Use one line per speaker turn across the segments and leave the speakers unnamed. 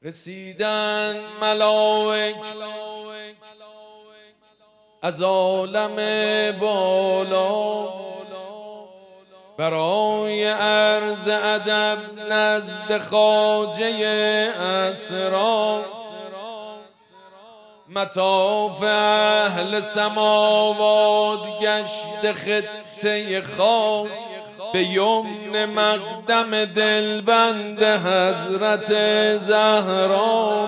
رسیدن ملائک از عالم بالا برای عرض ادب نزد خواجه اسرار. مطاف اهل سماوات گشت خطه خاک به یمن مقدم دلبند حضرت زهرا.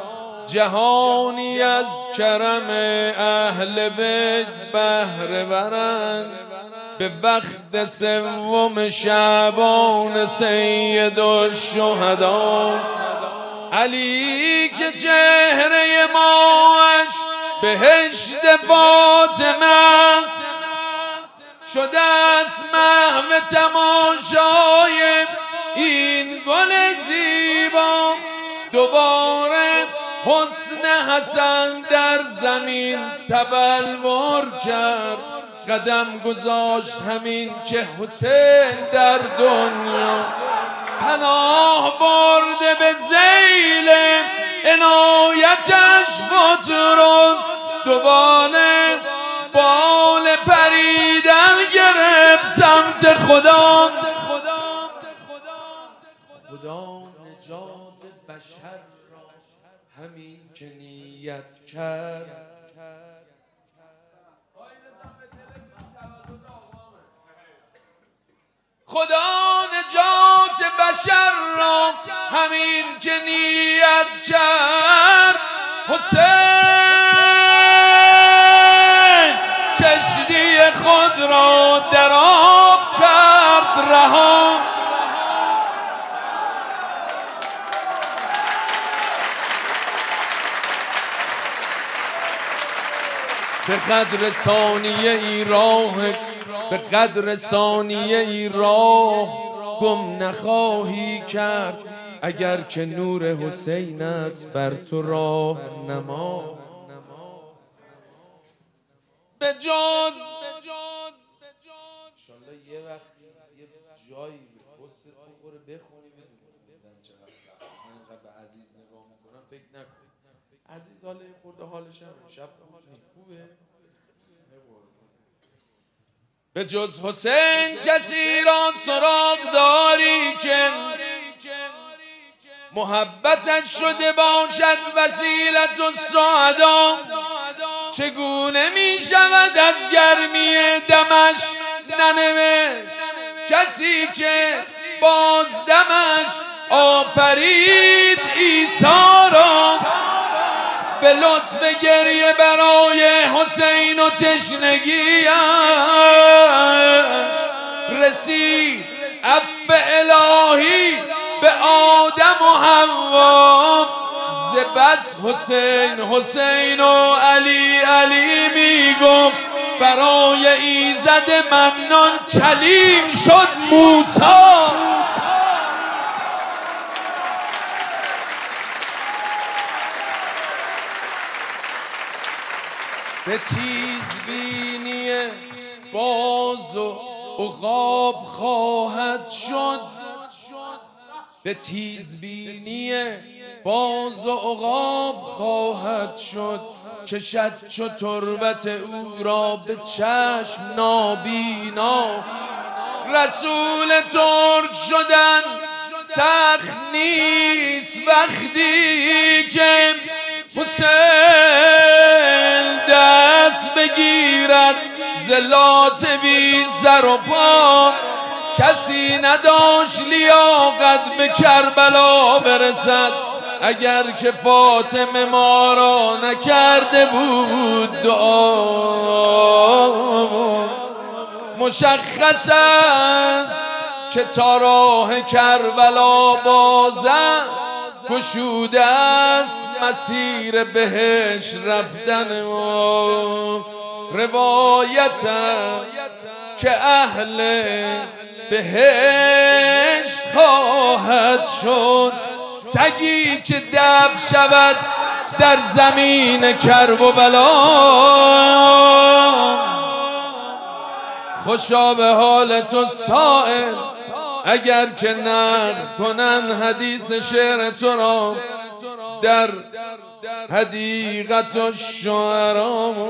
جهانی از کرم اهل بیت بهره برند به وقت سوم شعبان سید الشهدا. علی که چهره ماش بهشت فاطمه شده است محو تماشای این گل زیبا. دوباره حسن حسن در زمین تبلور کرد، قدم گذاشت همین که حسین در دنیا پناه برده به ذیل عنایتش فترس. دوباره بال پریدن گرفت سمت خدا. خدا نجات بشر را همین که نیت کرد. خدا نجات بشر را همین که نیت کرد. حسین کشتی خود را در آب کرد رها. به قدر ثانیه ای راه، به قدر ثانیه ای راه گم نخواهی کرد اگر که نور حسین است بر تو راه نما. به جز انشالله یه وقت یه جایی پست بخوره بخونی بدونم چقدر سخت. من اینقدر به عزیز نگاه میکنم فکر نکنید عزیز حالا خورده حالش هم شب خوبه. به جز حسین کسی را سراغ داری که محبتش شده باشد وسیلت السعدا. چگونه می شود از گرمی دمش ننوشت کسی که باز دمش آفرید عیسی را. به لطف گریه برای حسین و تشنگیش رسید عفو الهی به آدم و حوا. ز بس حسین حسین و علی علی می گفت برای ایزد منان کلیم شد موسی. به تیزبینی باز و عقاب خواهد شد، به تیزبینی باز و عقاب خواهد شد. کشد چو تربت او را به چشم نابینا. رسول ترک شدن سخت نیست وقتی که حسین دست بگیرد ز لاطوی سر و پا. کسی نداشت لیاقت به کربلا برسد اگر که فاطمه ما را نکرده بود دعا. مشخص است که تا راه کربلا باز است، گشوده است مسیر بهشت رفتن ما. روایت که اهل بهشت خواهد شد سگی که دفن شود در زمین کرب و بلا. خوشا به حال تو سائل اگر که نقل کنن حدیث شعر تو را در حدیقت الشعرا